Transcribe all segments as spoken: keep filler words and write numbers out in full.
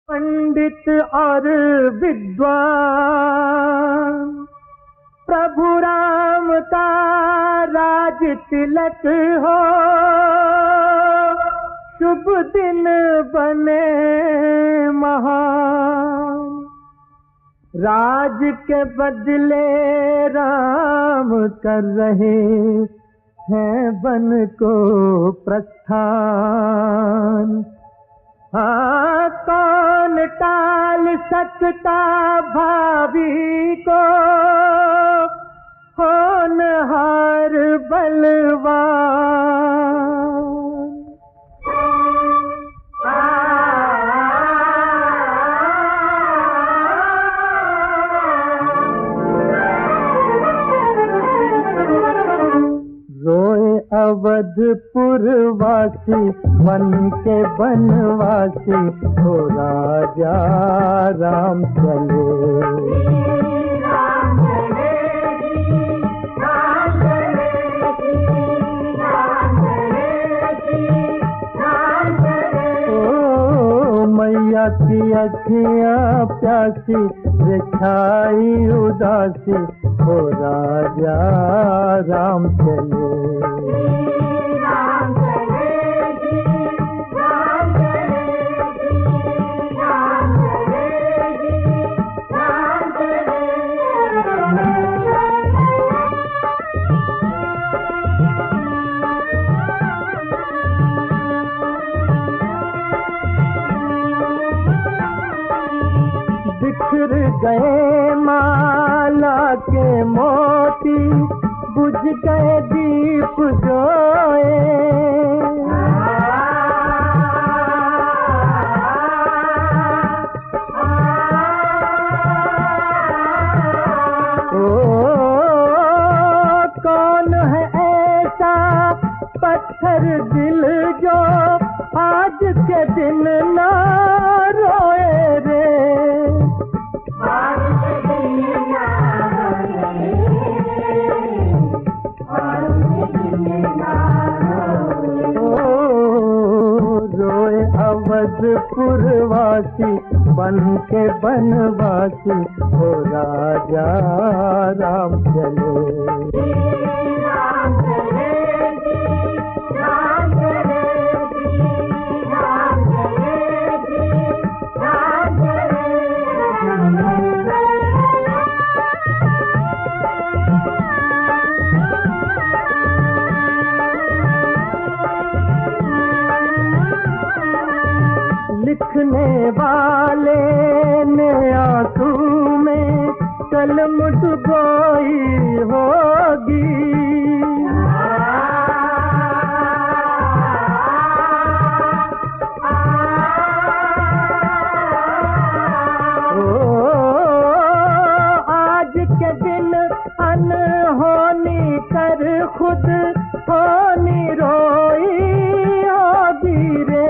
पंडित और विद्वान प्रभु राम का राज तिलक हो, शुभ दिन बने महान। राज के बदले राम कर रहे हैं बन को प्रस्थान। हाँ, कौन टाल सकता भावी को, होनहार बलवान। रोए अवधपुर वासी वन के बनवासी, हो राजा राम चले। ओ मैया की अखियाँ प्यासी, छाई उदासी, हो राजा राम चले। बिखर गए माला के मोती, बुझ गए दीप जोए। ओ कौन है ऐसा पत्थर दिल जो आज के दिन ना रोए रे। अवधपुरवासी बन के बनवासी, हो राजा राम चले। लिखने वाले ने आंसू में कलम डुबोई होगी। ओ आज के दिन अनहोनी कर खुद होनी रोई होगी रे।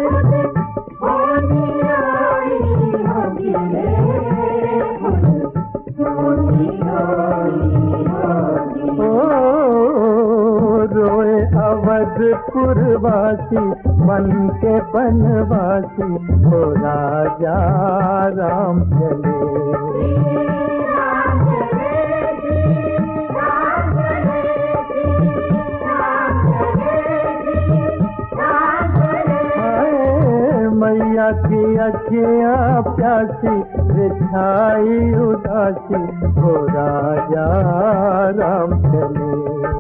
अवधपुरवासी बन के बनवासी, हो राजा राम चले। मैया की अखियाँ प्यासी, छाई उदासी, हो राजा राम चले।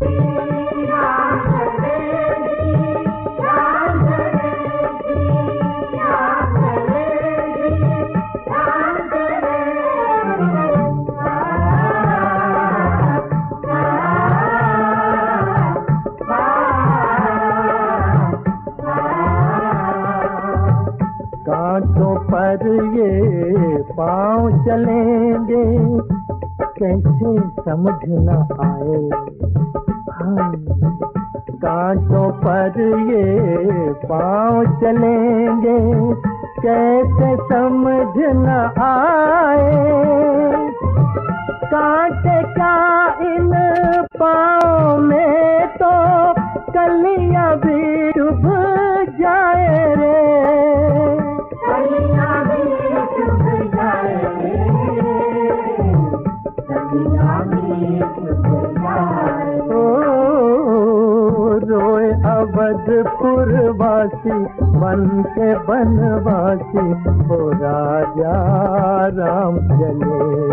कांटों पर ये पाँव चलेंगे, कैसे समझ न आए। हाँ, कांटों पर ये पाँव चलेंगे, कैसे समझ न आए। कांटे का इन पाँव में तो कलियां भी डूब जाए रे। कलियां भी अवधपुर वासी बन के बनवासी वो राजा राम चले।